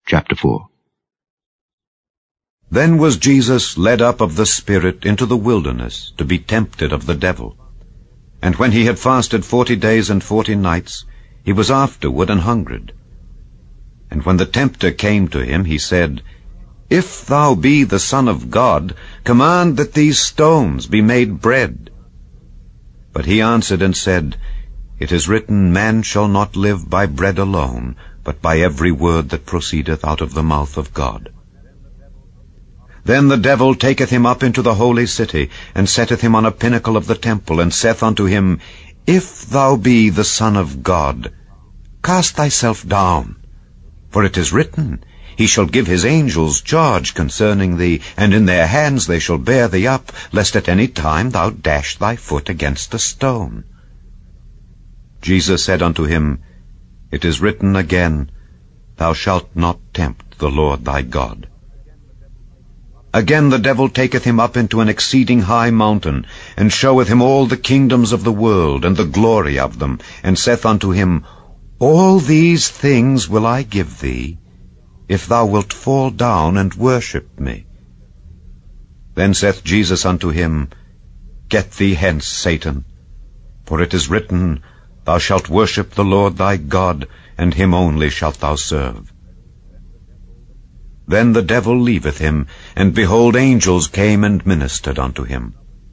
Chapter 4. Then was Jesus led up of the Spirit into the wilderness to be tempted of the devil. And when he had fasted 40 days and 40 nights, he was afterward an hungered. And when the tempter came to him, he said, If thou be the Son of God, command that these stones be made bread. But he answered and said, It is written, Man shall not live by bread alone, but by every word that proceedeth out of the mouth of God. Then the devil taketh him up into the holy city, and setteth him on a pinnacle of the temple, and saith unto him, If thou be the Son of God, cast thyself down. For it is written, He shall give his angels charge concerning thee, and in their hands they shall bear thee up, lest at any time thou dash thy foot against a stone. Jesus said unto him, It is written again, Thou shalt not tempt the Lord thy God. Again the devil taketh him up into an exceeding high mountain, and showeth him all the kingdoms of the world, and the glory of them, and saith unto him, All these things will I give thee, if thou wilt fall down and worship me. Then saith Jesus unto him, Get thee hence, Satan, for it is written, Thou shalt worship the Lord thy God, and him only shalt thou serve. Then the devil leaveth him, and behold, angels came and ministered unto him.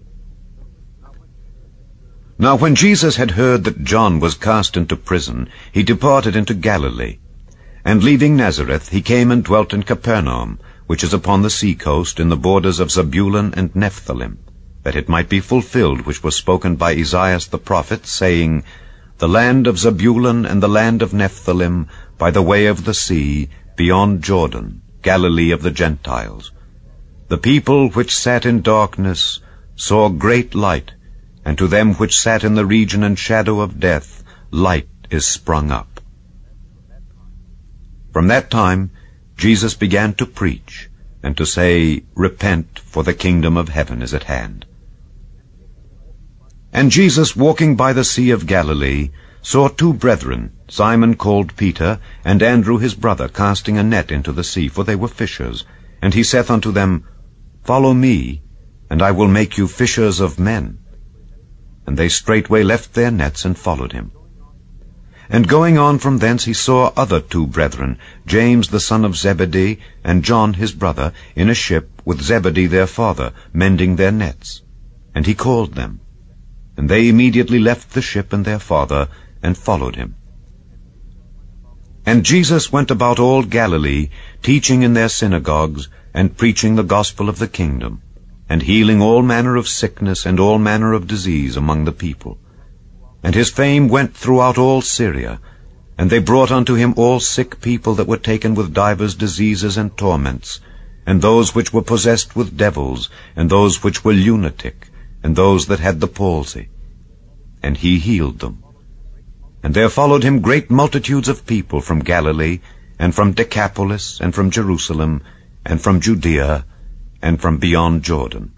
Now when Jesus had heard that John was cast into prison, he departed into Galilee. And leaving Nazareth, he came and dwelt in Capernaum, which is upon the sea coast, in the borders of Zebulun and Nephthalim, that it might be fulfilled which was spoken by Esaias the prophet, saying, The land of Zebulun and the land of Nephthalim, by the way of the sea, beyond Jordan, Galilee of the Gentiles. The people which sat in darkness saw great light, and to them which sat in the region and shadow of death, light is sprung up. From that time Jesus began to preach, and to say, Repent, for the kingdom of heaven is at hand. And Jesus, walking by the sea of Galilee, saw two brethren, Simon called Peter, and Andrew his brother, casting a net into the sea, for they were fishers. And he saith unto them, Follow me, and I will make you fishers of men. And they straightway left their nets and followed him. And going on from thence he saw other two brethren, James the son of Zebedee, and John his brother, in a ship with Zebedee their father, mending their nets. And he called them. And they immediately left the ship and their father, and followed him. And Jesus went about all Galilee, teaching in their synagogues, and preaching the gospel of the kingdom, and healing all manner of sickness and all manner of disease among the people. And his fame went throughout all Syria, and they brought unto him all sick people that were taken with divers diseases and torments, and those which were possessed with devils, and those which were lunatic, and those that had the palsy. And he healed them. And there followed him great multitudes of people from Galilee, and from Decapolis, and from Jerusalem, and from Judea, and from beyond Jordan.